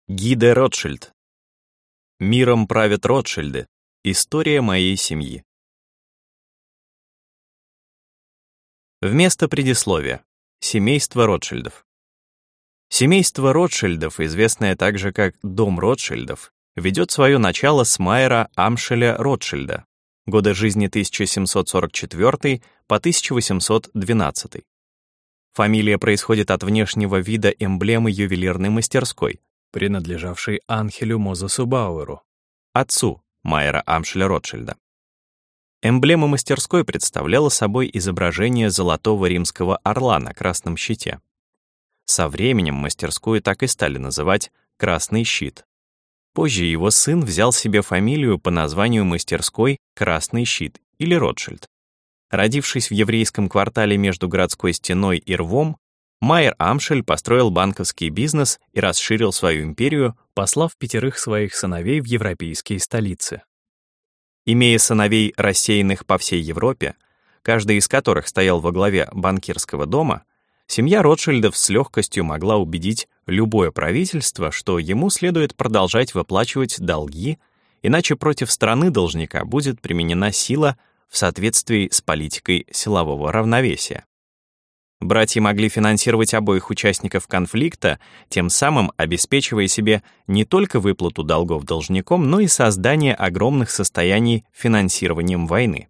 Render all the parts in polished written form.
Ги де Ротшильд. Миром правят Ротшильды. История моей семьи. Вместо предисловия. Семейство Ротшильдов. Семейство Ротшильдов, известное также как Дом Ротшильдов, ведет свое начало с Майера Амшеля Ротшильда, годы жизни 1744 по 1812. Фамилия происходит от внешнего вида эмблемы ювелирной мастерской, принадлежавшей Анхелю Мозесу Бауэру, отцу Майера Амшеля Ротшильда. Эмблема мастерской представляла собой изображение золотого римского орла на красном щите. Со временем мастерскую так и стали называть «Красный щит». Позже его сын взял себе фамилию по названию мастерской «Красный щит» или Ротшильд. Родившись в еврейском квартале между городской стеной и рвом, Майер Амшель построил банковский бизнес и расширил свою империю, послав 5 своих сыновей в европейские столицы. Имея сыновей, рассеянных по всей Европе, каждый из которых стоял во главе банкирского дома, семья Ротшильдов с легкостью могла убедить любое правительство, что ему следует продолжать выплачивать долги, иначе против страны должника будет применена сила в соответствии с политикой силового равновесия. Братья могли финансировать обоих участников конфликта, тем самым обеспечивая себе не только выплату долгов должником, но и создание огромных состояний финансированием войны.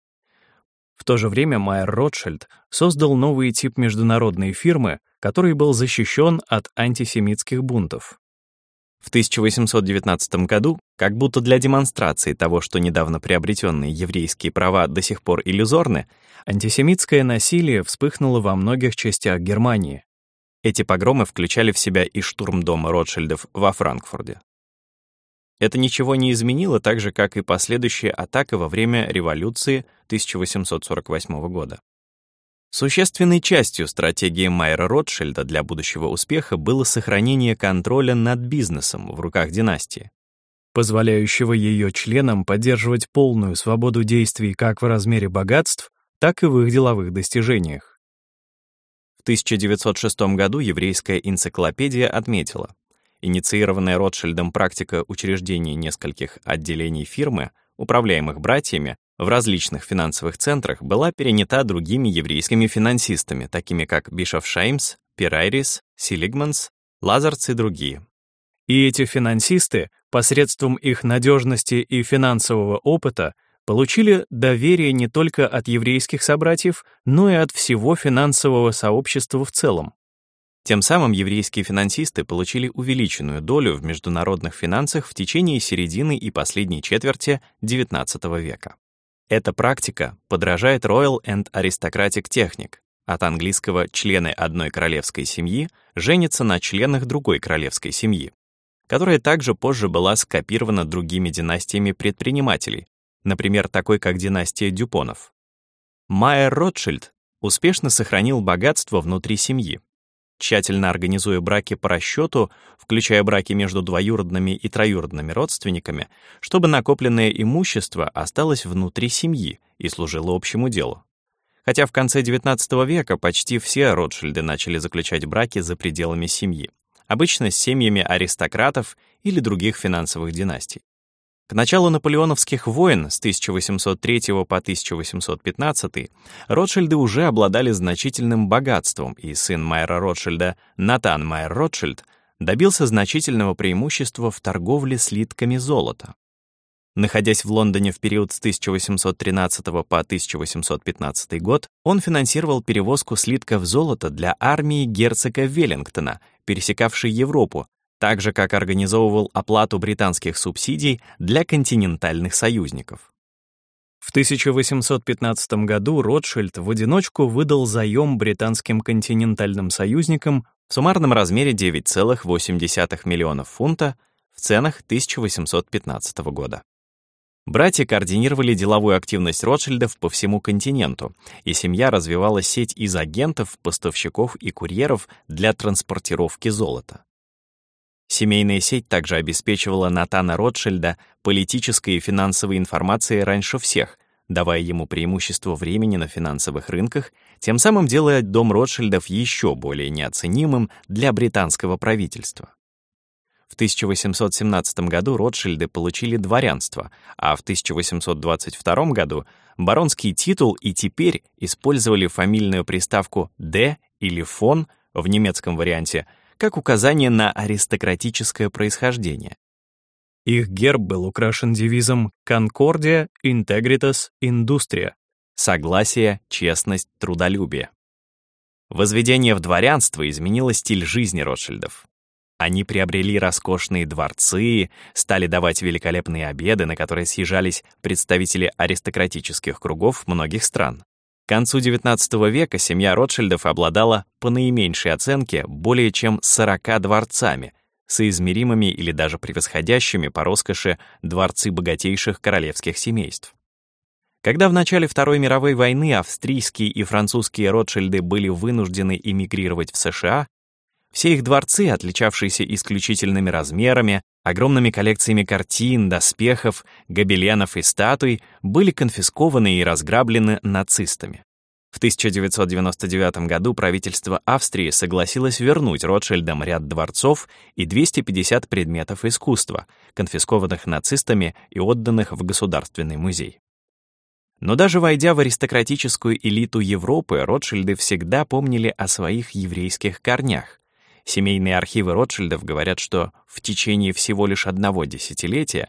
В то же время Майер Ротшильд создал новый тип международной фирмы, который был защищен от антисемитских бунтов. В 1819 году, как будто для демонстрации того, что недавно приобретенные еврейские права до сих пор иллюзорны, антисемитское насилие вспыхнуло во многих частях Германии. Эти погромы включали в себя и штурм дома Ротшильдов во Франкфурте. Это ничего не изменило, так же, как и последующая атака во время революции 1848 года. Существенной частью стратегии Майера Ротшильда для будущего успеха было сохранение контроля над бизнесом в руках династии, позволяющего ее членам поддерживать полную свободу действий как в размере богатств, так и в их деловых достижениях. В 1906 году еврейская энциклопедия отметила, инициированная Ротшильдом практика учреждения нескольких отделений фирмы, управляемых братьями, в различных финансовых центрах была перенята другими еврейскими финансистами, такими как Бишофшаймс, Пирайрис, Силигманс, Лазарц и другие. И эти финансисты, посредством их надежности и финансового опыта, получили доверие не только от еврейских собратьев, но и от всего финансового сообщества в целом. Тем самым еврейские финансисты получили увеличенную долю в международных финансах в течение середины и последней четверти XIX века. Эта практика подражает Royal and Aristocratic Technique, от английского «члены одной королевской семьи женятся на членах другой королевской семьи», которая также позже была скопирована другими династиями предпринимателей, например, такой как династия Дюпонов. Майер Ротшильд успешно сохранил богатство внутри семьи, тщательно организуя браки по расчету, включая браки между двоюродными и троюродными родственниками, чтобы накопленное имущество осталось внутри семьи и служило общему делу. Хотя в конце XIX века почти все Ротшильды начали заключать браки за пределами семьи, обычно с семьями аристократов или других финансовых династий. К началу наполеоновских войн с 1803 по 1815 Ротшильды уже обладали значительным богатством, и сын Майера Ротшильда, Натан Майер Ротшильд, добился значительного преимущества в торговле слитками золота. Находясь в Лондоне в период с 1813 по 1815 год, он финансировал перевозку слитков золота для армии герцога Веллингтона, пересекавшей Европу, так же, как организовывал оплату британских субсидий для континентальных союзников. В 1815 году Ротшильд в одиночку выдал заем британским континентальным союзникам в суммарном размере 9,8 миллионов фунта в ценах 1815 года. Братья координировали деловую активность Ротшильдов по всему континенту, и семья развивала сеть из агентов, поставщиков и курьеров для транспортировки золота. Семейная сеть также обеспечивала Натана Ротшильда политической и финансовой информацией раньше всех, давая ему преимущество времени на финансовых рынках, тем самым делая дом Ротшильдов еще более неоценимым для британского правительства. В 1817 году Ротшильды получили дворянство, а в 1822 году баронский титул и теперь использовали фамильную приставку «де» или «фон» в немецком варианте как указание на аристократическое происхождение. Их герб был украшен девизом «Concordia, Integritas, Industria» — согласие, честность, трудолюбие. Возведение в дворянство изменило стиль жизни Ротшильдов. Они приобрели роскошные дворцы, стали давать великолепные обеды, на которые съезжались представители аристократических кругов многих стран. К концу XIX века семья Ротшильдов обладала, по наименьшей оценке, более чем 40 дворцами, соизмеримыми или даже превосходящими по роскоши дворцы богатейших королевских семейств. Когда в начале Второй мировой войны австрийские и французские Ротшильды были вынуждены эмигрировать в США, все их дворцы, отличавшиеся исключительными размерами, огромными коллекциями картин, доспехов, гобеленов и статуй, были конфискованы и разграблены нацистами. В 1999 году правительство Австрии согласилось вернуть Ротшильдам ряд дворцов и 250 предметов искусства, конфискованных нацистами и отданных в Государственный музей. Но даже войдя в аристократическую элиту Европы, Ротшильды всегда помнили о своих еврейских корнях. Семейные архивы Ротшильдов говорят, что в течение всего лишь одного десятилетия,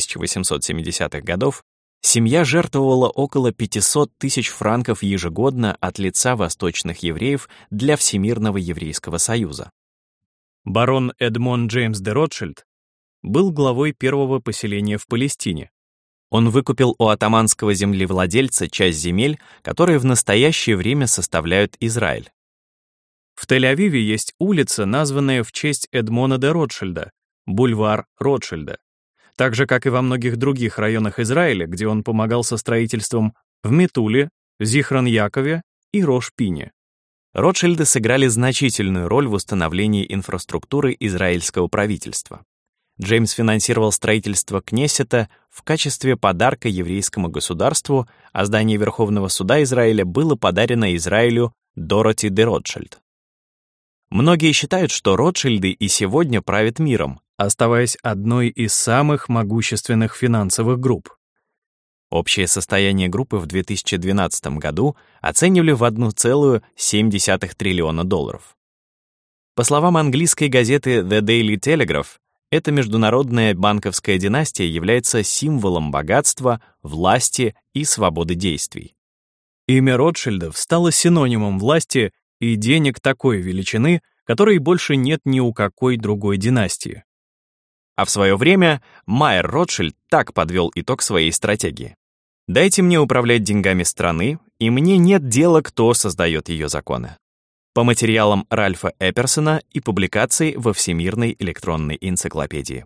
1870-х годов, семья жертвовала около 500 тысяч франков ежегодно от лица восточных евреев для Всемирного еврейского союза. Барон Эдмон Джеймс де Ротшильд был главой первого поселения в Палестине. Он выкупил у атаманского землевладельца часть земель, которые в настоящее время составляют Израиль. В Тель-Авиве есть улица, названная в честь Эдмона де Ротшильда, бульвар Ротшильда, так же, как и во многих других районах Израиля, где он помогал со строительством в Метуле, Зихрон-Якове и Рош-Пине. Ротшильды сыграли значительную роль в установлении инфраструктуры израильского правительства. Джеймс финансировал строительство Кнессета в качестве подарка еврейскому государству, а здание Верховного суда Израиля было подарено Израилю Дороти де Ротшильд. Многие считают, что Ротшильды и сегодня правят миром, оставаясь одной из самых могущественных финансовых групп. Общее состояние группы в 2012 году оценивали в $1,7 триллиона. По словам английской газеты The Daily Telegraph, эта международная банковская династия является символом богатства, власти и свободы действий. Имя Ротшильдов стало синонимом власти и денег такой величины, которой больше нет ни у какой другой династии. А в свое время Майер Ротшильд так подвел итог своей стратегии. «Дайте мне управлять деньгами страны, и мне нет дела, кто создает ее законы». По материалам Ральфа Эперсона и публикаций во Всемирной электронной энциклопедии.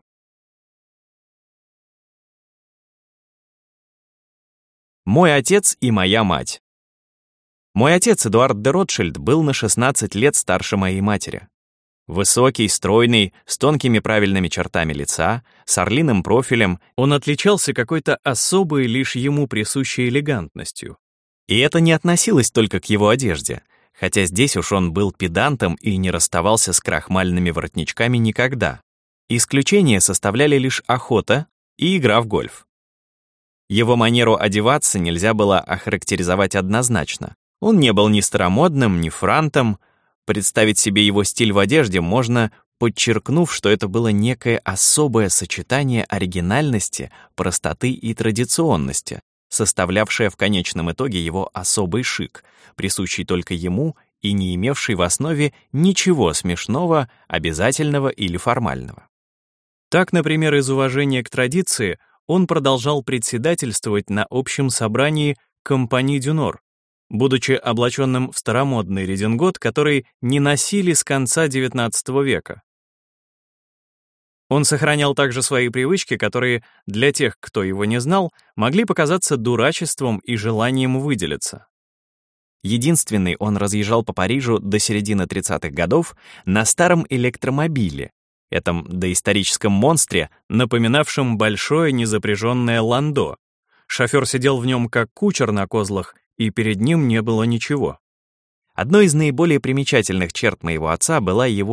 Мой отец и моя мать. Мой отец, Эдуард де Ротшильд, был на 16 лет старше моей матери. Высокий, стройный, с тонкими правильными чертами лица, с орлиным профилем, он отличался какой-то особой, лишь ему присущей элегантностью. И это не относилось только к его одежде, хотя здесь уж он был педантом и не расставался с крахмальными воротничками никогда. Исключение составляли лишь охота и игра в гольф. Его манеру одеваться нельзя было охарактеризовать однозначно. Он не был ни старомодным, ни франтом. Представить себе его стиль в одежде можно, подчеркнув, что это было некое особое сочетание оригинальности, простоты и традиционности, составлявшее в конечном итоге его особый шик, присущий только ему и не имевший в основе ничего смешного, обязательного или формального. Так, например, из уважения к традиции он продолжал председательствовать на общем собрании Компани дю Нор, будучи облаченным в старомодный редингот, который не носили с конца XIX века. Он сохранял также свои привычки, которые для тех, кто его не знал, могли показаться дурачеством и желанием выделиться. Единственный он разъезжал по Парижу до середины 30-х годов на старом электромобиле, этом доисторическом монстре, напоминавшем большое незапряженное ландо. Шофер сидел в нем как кучер на козлах, и перед ним не было ничего. Одной из наиболее примечательных черт моего отца была его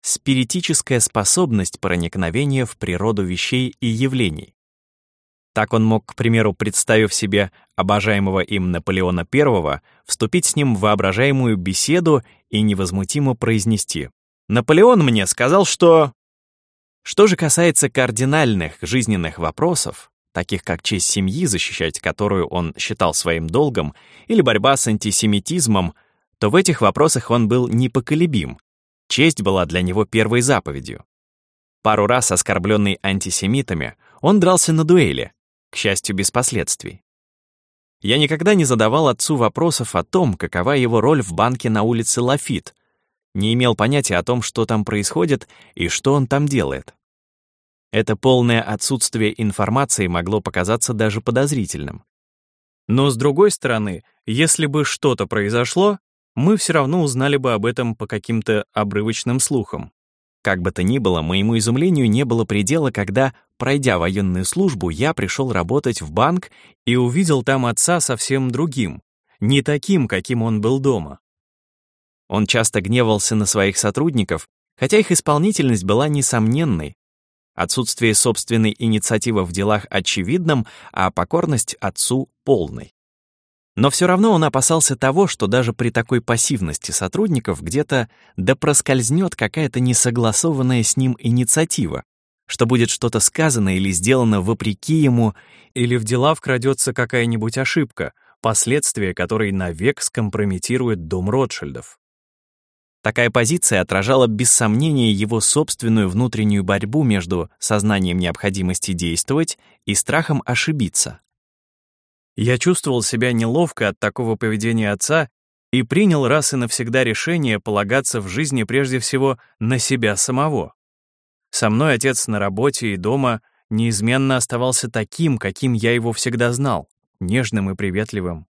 спиритическая способность проникновения в природу вещей и явлений. Так он мог, к примеру, представив себе обожаемого им Наполеона I, вступить с ним в воображаемую беседу и невозмутимо произнести: «Наполеон мне сказал, что…» Что же касается кардинальных жизненных вопросов, таких как честь семьи, защищать которую он считал своим долгом, или борьба с антисемитизмом, то в этих вопросах он был непоколебим. Честь была для него первой заповедью. Пару раз, оскорбленный антисемитами, он дрался на дуэли, к счастью, без последствий. Я никогда не задавал отцу вопросов о том, какова его роль в банке на улице Лафит, не имел понятия о том, что там происходит и что он там делает. Это полное отсутствие информации могло показаться даже подозрительным. Но, с другой стороны, если бы что-то произошло, мы все равно узнали бы об этом по каким-то обрывочным слухам. Как бы то ни было, моему изумлению не было предела, когда, пройдя военную службу, я пришел работать в банк и увидел там отца совсем другим, не таким, каким он был дома. Он часто гневался на своих сотрудников, хотя их исполнительность была несомненной. Отсутствие собственной инициативы в делах очевидным, а покорность отцу полной. Но все равно он опасался того, что даже при такой пассивности сотрудников где-то да проскользнет какая-то несогласованная с ним инициатива, что будет что-то сказано или сделано вопреки ему, или в дела вкрадется какая-нибудь ошибка, последствия которой навек скомпрометирует дом Ротшильдов. Такая позиция отражала без сомнения его собственную внутреннюю борьбу между сознанием необходимости действовать и страхом ошибиться. Я чувствовал себя неловко от такого поведения отца и принял раз и навсегда решение полагаться в жизни прежде всего на себя самого. Со мной отец на работе и дома неизменно оставался таким, каким я его всегда знал, нежным и приветливым.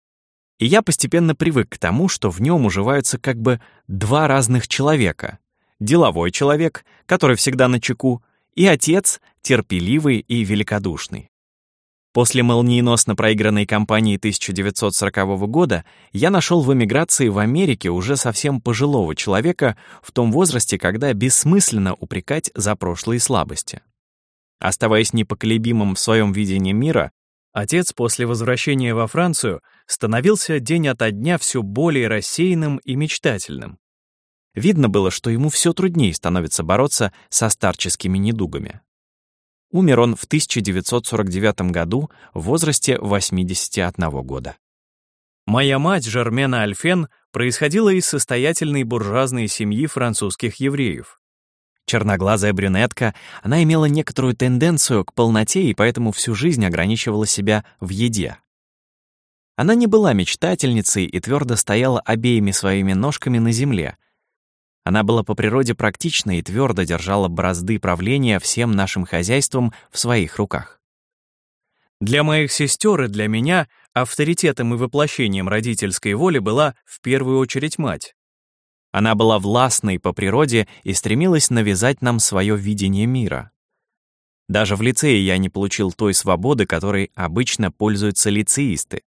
И я постепенно привык к тому, что в нем уживаются как бы два разных человека. Деловой человек, который всегда начеку, и отец, терпеливый и великодушный. После молниеносно проигранной кампании 1940 года я нашел в эмиграции в Америке уже совсем пожилого человека в том возрасте, когда бессмысленно упрекать за прошлые слабости. Оставаясь непоколебимым в своем видении мира, отец после возвращения во Францию становился день ото дня все более рассеянным и мечтательным. Видно было, что ему все труднее становится бороться со старческими недугами. Умер он в 1949 году в возрасте 81 года. Моя мать, Жермена Альфен, происходила из состоятельной буржуазной семьи французских евреев. Черноглазая брюнетка, она имела некоторую тенденцию к полноте и поэтому всю жизнь ограничивала себя в еде. Она не была мечтательницей и твердо стояла обеими своими ножками на земле. Она была по природе практична и твердо держала бразды правления всем нашим хозяйством в своих руках. Для моих сестер и для меня авторитетом и воплощением родительской воли была в первую очередь мать. Она была властной по природе и стремилась навязать нам свое видение мира. Даже в лицее я не получил той свободы, которой обычно пользуются лицеисты.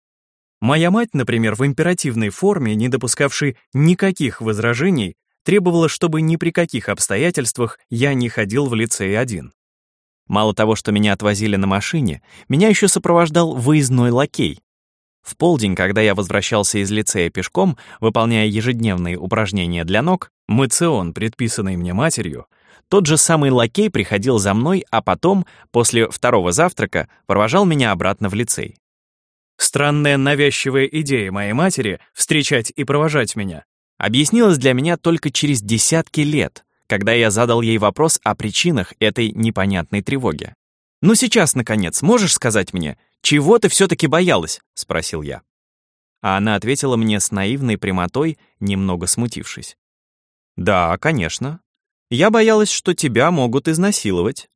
Моя мать, например, в императивной форме, не допускавшей никаких возражений, требовала, чтобы ни при каких обстоятельствах я не ходил в лицей один. Мало того, что меня отвозили на машине, меня еще сопровождал выездной лакей. В полдень, когда я возвращался из лицея пешком, выполняя ежедневные упражнения для ног, моцион, предписанный мне матерью, тот же самый лакей приходил за мной, а потом, после второго завтрака, провожал меня обратно в лицей. Странная навязчивая идея моей матери встречать и провожать меня объяснилась для меня только через десятки лет, когда я задал ей вопрос о причинах этой непонятной тревоги. «Ну сейчас, наконец, можешь сказать мне, чего ты все-таки боялась?» — спросил я. А она ответила мне с наивной прямотой, немного смутившись. «Да, конечно. Я боялась, что тебя могут изнасиловать».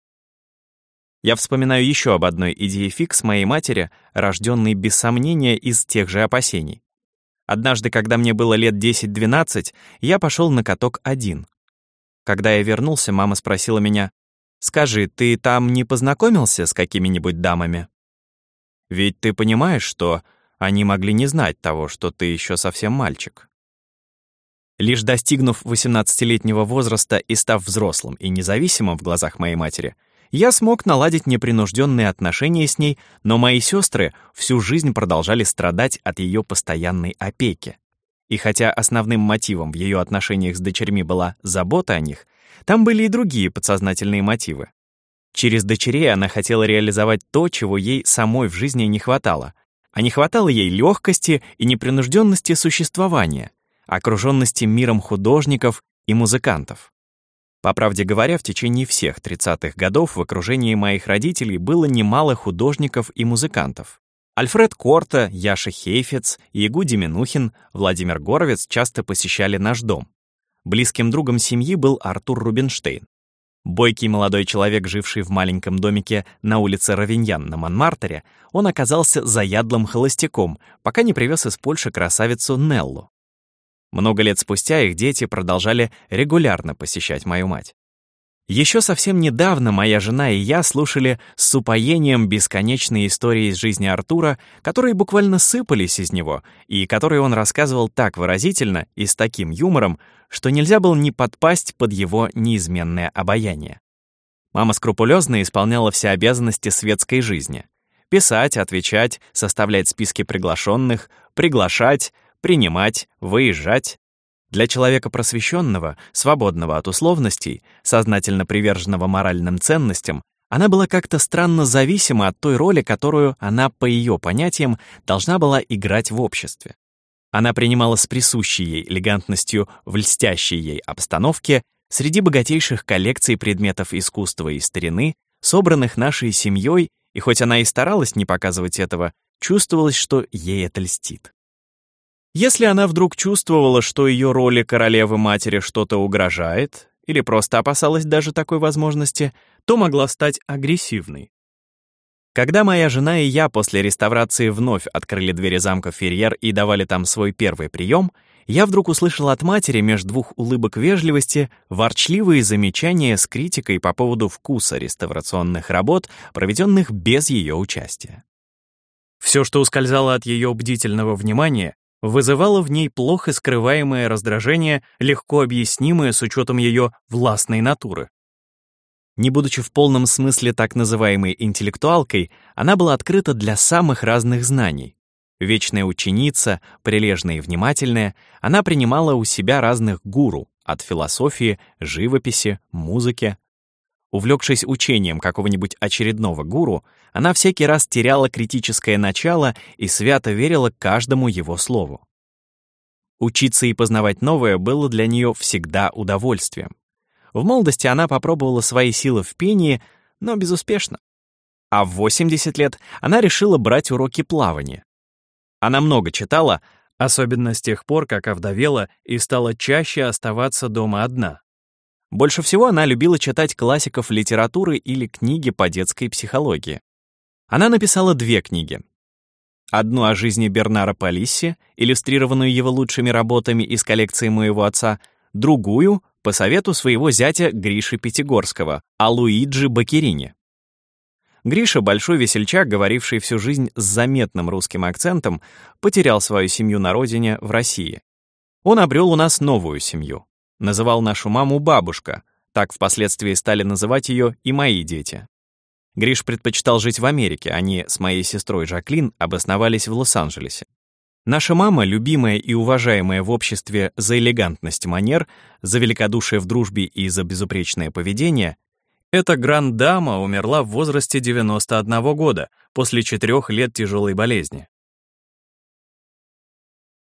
Я вспоминаю еще об одной идее фикс моей матери, рожденной без сомнения из тех же опасений. Однажды, когда мне было лет 10-12, я пошел на каток один. Когда я вернулся, мама спросила меня: «Скажи, ты там не познакомился с какими-нибудь дамами? Ведь ты понимаешь, что они могли не знать того, что ты еще совсем мальчик». Лишь достигнув 18-летнего возраста и став взрослым и независимым в глазах моей матери, я смог наладить непринужденные отношения с ней, но мои сестры всю жизнь продолжали страдать от ее постоянной опеки. И хотя основным мотивом в ее отношениях с дочерьми была забота о них, там были и другие подсознательные мотивы. Через дочерей она хотела реализовать то, чего ей самой в жизни не хватало. А не хватало ей легкости и непринужденности существования, окруженности миром художников и музыкантов. По правде говоря, в течение всех 30-х годов в окружении моих родителей было немало художников и музыкантов. Альфред Корта, Яша Хейфец, Ягуди Минухин, Владимир Горовец часто посещали наш дом. Близким другом семьи был Артур Рубинштейн. Бойкий молодой человек, живший в маленьком домике на улице Равиньян на Монмартре, он оказался заядлым холостяком, пока не привез из Польши красавицу Неллу. Много лет спустя их дети продолжали регулярно посещать мою мать. Еще совсем недавно моя жена и я слушали с упоением бесконечные истории из жизни Артура, которые буквально сыпались из него, и которые он рассказывал так выразительно и с таким юмором, что нельзя было не подпасть под его неизменное обаяние. Мама скрупулезно исполняла все обязанности светской жизни: писать, отвечать, составлять списки приглашенных, приглашать, принимать, выезжать. Для человека просвещенного, свободного от условностей, сознательно приверженного моральным ценностям, она была как-то странно зависима от той роли, которую она, по ее понятиям, должна была играть в обществе. Она принимала с присущей ей элегантностью в льстящей ей обстановке среди богатейших коллекций предметов искусства и старины, собранных нашей семьей, и хоть она и старалась не показывать этого, чувствовалось, что ей это льстит. Если она вдруг чувствовала, что ее роли королевы-матери что-то угрожает, или просто опасалась даже такой возможности, то могла стать агрессивной. Когда моя жена и я после реставрации вновь открыли двери замка Ферьер и давали там свой первый прием, я вдруг услышал от матери меж двух улыбок вежливости ворчливые замечания с критикой по поводу вкуса реставрационных работ, проведенных без ее участия. Все, что ускользало от ее бдительного внимания, вызывало в ней плохо скрываемое раздражение, легко объяснимое с учетом ее властной натуры. Не будучи в полном смысле так называемой интеллектуалкой, она была открыта для самых разных знаний. Вечная ученица, прилежная и внимательная, она принимала у себя разных гуру, от философии, живописи, музыки. Увлекшись учением какого-нибудь очередного гуру, она всякий раз теряла критическое начало и свято верила каждому его слову. Учиться и познавать новое было для нее всегда удовольствием. В молодости она попробовала свои силы в пении, но безуспешно. А в 80 лет она решила брать уроки плавания. Она много читала, особенно с тех пор, как овдовела и стала чаще оставаться дома одна. Больше всего она любила читать классиков литературы или книги по детской психологии. Она написала 2 книги. Одну о жизни Бернара Палисси, иллюстрированную его лучшими работами из коллекции моего отца, другую — по совету своего зятя Гриши Пятигорского, о Луиджи Баккерини. Гриша, большой весельчак, говоривший всю жизнь с заметным русским акцентом, потерял свою семью на родине в России. Он обрел у нас новую семью. Называл нашу маму бабушка, так впоследствии стали называть ее и мои дети. Гриш предпочитал жить в Америке, они с моей сестрой Жаклин обосновались в Лос-Анджелесе. Наша мама, любимая и уважаемая в обществе за элегантность манер, за великодушие в дружбе и за безупречное поведение, эта гранд-дама умерла в возрасте 91 года после 4 лет тяжелой болезни.